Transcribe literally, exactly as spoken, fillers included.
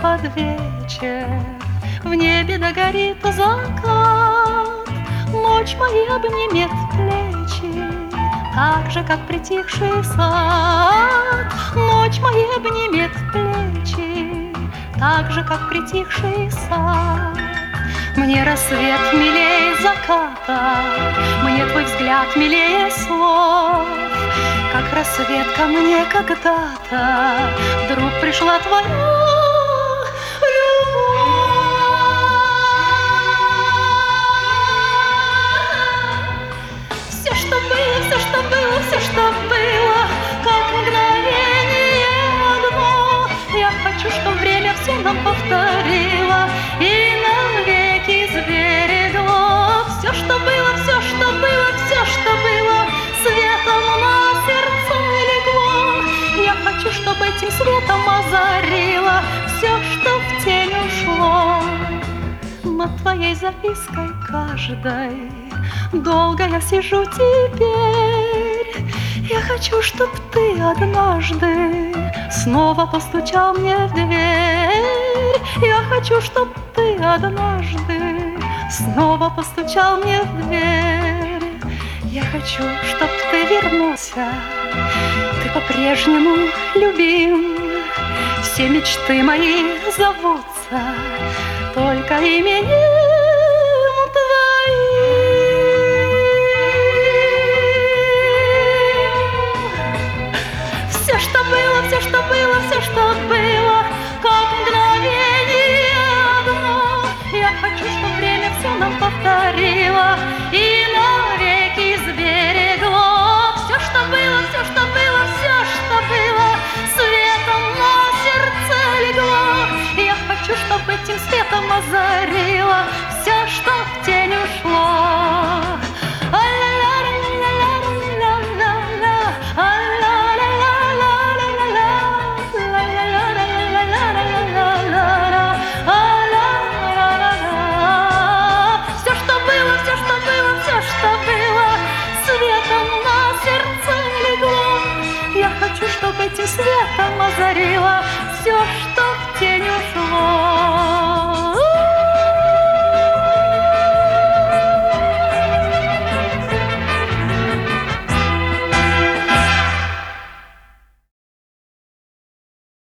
под вечер, в небе догорит закат, ночь моя обнимет плечи, так же, как притихший сад. Ночь моя обнимет плечи, так же, как притихший сад. Мне рассвет милее заката, мне твой взгляд милее слов. Как рассвет ко мне когда-то вдруг пришла твоя любовь. Все, что было, все, что было, все, что было, как мгновение одно. Я хочу, чтобы время все нам повторило и навеки сберегло. Все, что было, все, что было, все, что было, светом на сердце легло. Я хочу, чтобы этим светом озарило все, что в тень ушло. Над твоей запиской каждой долго я сижу теперь. Я хочу, чтоб ты однажды снова постучал мне в дверь. Я хочу, чтоб ты однажды снова постучал мне в дверь. Я хочу, чтоб ты вернулся, ты по-прежнему любим. Все мечты мои зовутся только именем твоим. Все, что было, все, что было, все, что было, как мгновение одно. Я хочу, чтобы время все нам повторило и навеки сберегло. Все, что было, все, что было, все, что было, светом на сердце легло. Я хочу, чтобы этим светом озарило все, что в тень ушло. Все, что было, все, что было, все, что было, светом на сердце легло. Я хочу, чтобы этим светом озарило